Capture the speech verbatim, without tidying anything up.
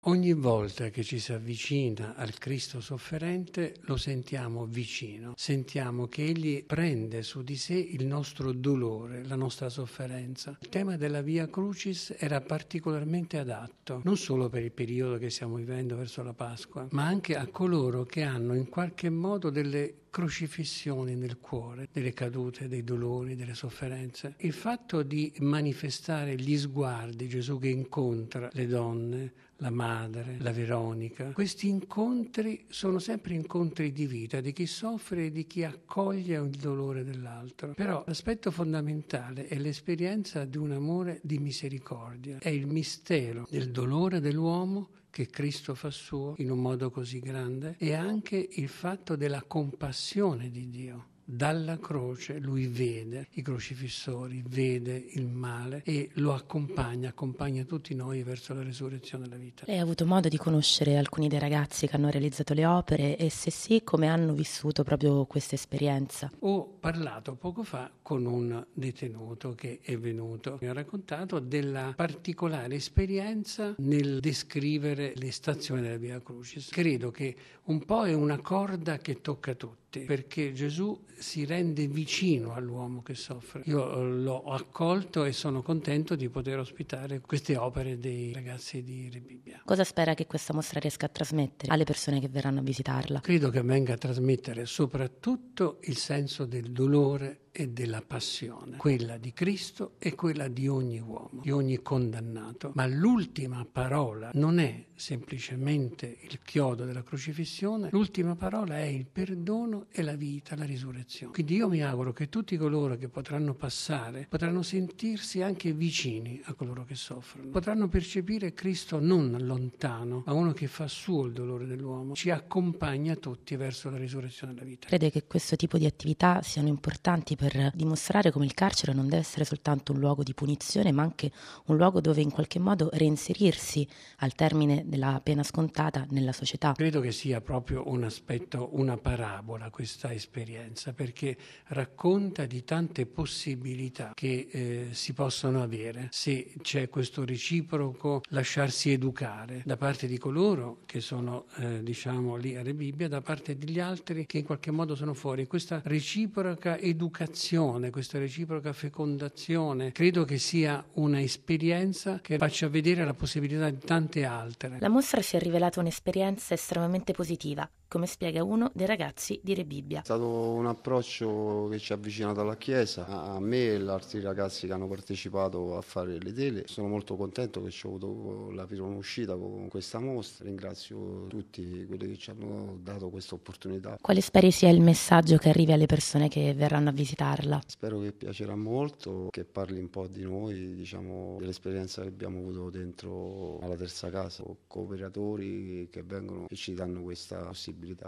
Ogni volta che ci si avvicina al Cristo sofferente lo sentiamo vicino, sentiamo che Egli prende su di sé il nostro dolore, la nostra sofferenza. Il tema della Via Crucis era particolarmente adatto, non solo per il periodo che stiamo vivendo verso la Pasqua, ma anche a coloro che hanno in qualche modo delle crocifissioni nel cuore, delle cadute, dei dolori, delle sofferenze. Il fatto di manifestare gli sguardi, Gesù che incontra le donne, la madre, la Veronica, questi incontri sono sempre incontri di vita, di chi soffre e di chi accoglie il dolore dell'altro. Però l'aspetto fondamentale è l'esperienza di un amore di misericordia, è il mistero del dolore dell'uomo che Cristo fa suo in un modo così grande, e anche il fatto della compassione di Dio. Dalla croce lui vede i crocifissori, vede il male e lo accompagna, accompagna tutti noi verso la resurrezione della vita. Lei ha avuto modo di conoscere alcuni dei ragazzi che hanno realizzato le opere, e se sì, come hanno vissuto proprio questa esperienza? Ho parlato poco fa con un detenuto che è venuto, mi ha raccontato della particolare esperienza nel descrivere le stazioni della Via Crucis. Credo che un po' è una corda che tocca tutti, perché Gesù si rende vicino all'uomo che soffre. Io l'ho accolto e sono contento di poter ospitare queste opere dei ragazzi di Rebibbia. Cosa spera che questa mostra riesca a trasmettere alle persone che verranno a visitarla? Credo che venga a trasmettere soprattutto il senso del dolore e della passione, quella di Cristo e quella di ogni uomo, di ogni condannato. Ma l'ultima parola non è semplicemente il chiodo della crocifissione, l'ultima parola è il perdono e la vita, la risurrezione. Quindi io mi auguro che tutti coloro che potranno passare potranno sentirsi anche vicini a coloro che soffrono, potranno percepire Cristo non lontano, ma uno che fa suo il dolore dell'uomo, ci accompagna tutti verso la risurrezione della vita. Crede che questo tipo di attività siano importanti per dimostrare come il carcere non deve essere soltanto un luogo di punizione, ma anche un luogo dove in qualche modo reinserirsi al termine della pena scontata nella società? Credo che sia proprio un aspetto, una parabola questa esperienza, perché racconta di tante possibilità che eh, si possono avere se c'è questo reciproco lasciarsi educare da parte di coloro che sono eh, diciamo lì a Rebibbia, da parte degli altri che in qualche modo sono fuori. Questa reciproca educazione, questa reciproca fecondazione, credo che sia una esperienza che faccia vedere la possibilità di tante altre. La mostra si è rivelata un'esperienza estremamente positiva, come spiega uno dei ragazzi di Rebibbia. È stato un approccio che ci ha avvicinato alla Chiesa, a me e agli altri ragazzi che hanno partecipato a fare le tele. Sono molto contento che ci ho avuto la prima uscita con questa mostra. Ringrazio tutti quelli che ci hanno dato questa opportunità. Quale speri sia il messaggio che arrivi alle persone che verranno a visitarla? Spero che piacerà molto, che parli un po' di noi, diciamo, dell'esperienza che abbiamo avuto dentro alla terza casa, cooperatori che vengono e ci danno questa possibilità.